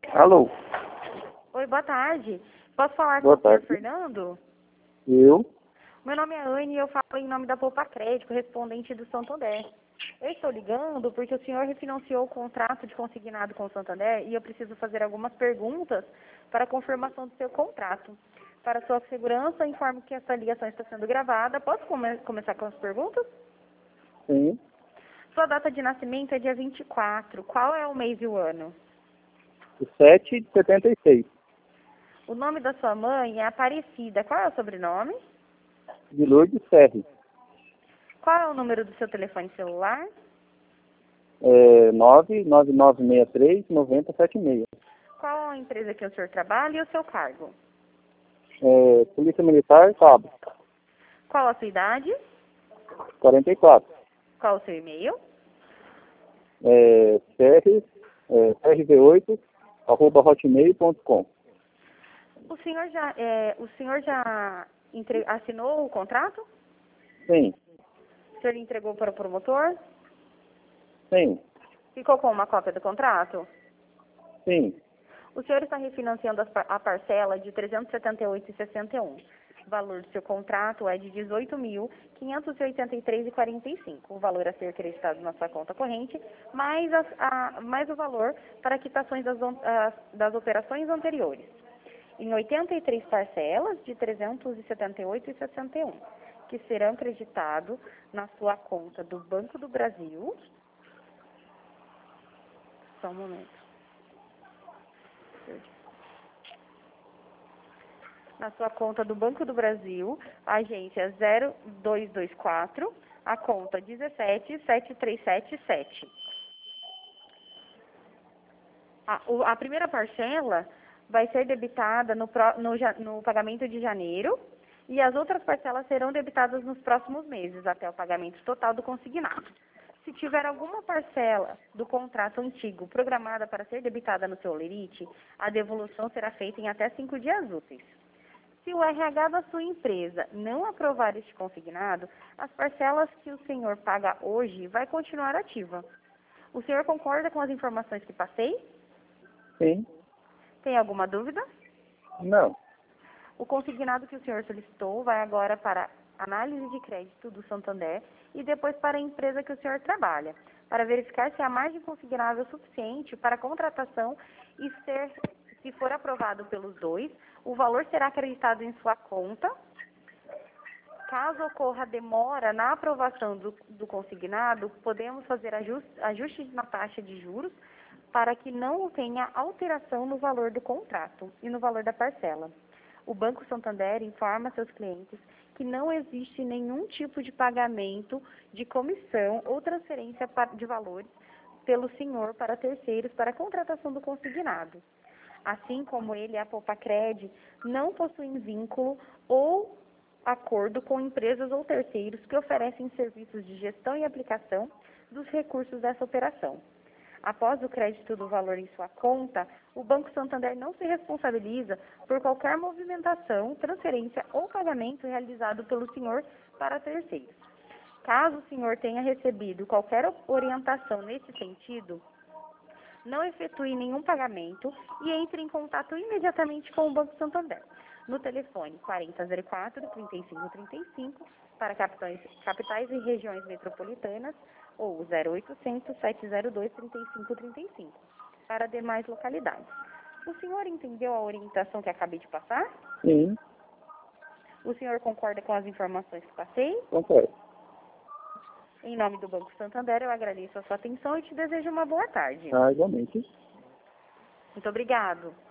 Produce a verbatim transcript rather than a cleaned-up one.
Alô? Oi, boa tarde. Posso falar Boa com o senhor tarde. Fernando? Eu? Meu nome é Anne e eu falo em nome da Poupa Crédito, correspondente do Santander. Eu estou ligando porque o senhor refinanciou o contrato de consignado com o Santander e eu preciso fazer algumas perguntas para a confirmação do seu contrato. Para sua segurança, informo que essa ligação está sendo gravada. Posso come começar com as perguntas? Sim. Sua data de nascimento é dia vinte e quatro. Qual é o mês e o ano? O sete de setenta e seis. O nome da sua mãe é Aparecida. Qual é o sobrenome? De Lourdes Serri. Qual é o número do seu telefone celular? É nove nove nove seis três nove zero sete seis. Qual a empresa que o senhor trabalha e o seu cargo? É, Polícia Militar, Cabo. Qual a sua idade? quarenta e quatro. Qual o seu e-mail? É, CR, é, C R V oito, arroba hotmail ponto com. O senhor já, é, o senhor já entre, assinou o contrato? Sim. O senhor entregou para o promotor? Sim. Ficou com uma cópia do contrato? Sim. O senhor está refinanciando as par- a parcela de trezentos e setenta e oito reais e sessenta e um centavos. O valor do seu contrato é de dezoito mil, quinhentos e oitenta e três reais e quarenta e cinco centavos. O valor a ser acreditado na sua conta corrente, mais, as- a- mais o valor para quitações das, on- as- das operações anteriores. Em oitenta e três parcelas de trezentos e setenta e oito reais e sessenta e um centavos, que serão creditados na sua conta do Banco do Brasil. Só um momento. Na sua conta do Banco do Brasil, agência zero dois dois quatro, a conta dezessete sete três sete sete. A, o- a primeira parcela vai ser debitada no, pró- no, ja- no pagamento de janeiro e as outras parcelas serão debitadas nos próximos meses, até o pagamento total do consignado. Se tiver alguma parcela do contrato antigo programada para ser debitada no seu lerite, a devolução será feita em até cinco dias úteis. Se o R H da sua empresa não aprovar este consignado, as parcelas que o senhor paga hoje vai continuar ativa. O senhor concorda com as informações que passei? Sim. Tem alguma dúvida? Não. O consignado que o senhor solicitou vai agora para análise de crédito do Santander e depois para a empresa que o senhor trabalha, para verificar se a margem consignável é suficiente para a contratação e ser, se for aprovado pelos dois, o valor será acreditado em sua conta. Caso ocorra demora na aprovação do, do consignado, podemos fazer ajustes, ajustes na taxa de juros para que não tenha alteração no valor do contrato e no valor da parcela. O Banco Santander informa seus clientes que não existe nenhum tipo de pagamento de comissão ou transferência pa- de valores pelo senhor para terceiros para a contratação do consignado. Assim como ele, a Poupa-Cred, não possuem vínculo ou acordo com empresas ou terceiros que oferecem serviços de gestão e aplicação dos recursos dessa operação. Após o crédito do valor em sua conta, o Banco Santander não se responsabiliza por qualquer movimentação, transferência ou pagamento realizado pelo senhor para terceiros. Caso o senhor tenha recebido qualquer orientação nesse sentido, não efetue nenhum pagamento e entre em contato imediatamente com o Banco Santander, no telefone quarenta zero quatro, trinta e cinco trinta e cinco, para capitais, capitais e regiões metropolitanas, ou zero oitocentos, sete zero dois, trinta e cinco trinta e cinco, para demais localidades. O senhor entendeu a orientação que acabei de passar? Sim. O senhor concorda com as informações que passei? Concordo. Em nome do Banco Santander, eu agradeço a sua atenção e te desejo uma boa tarde. Ah, igualmente. Muito obrigado.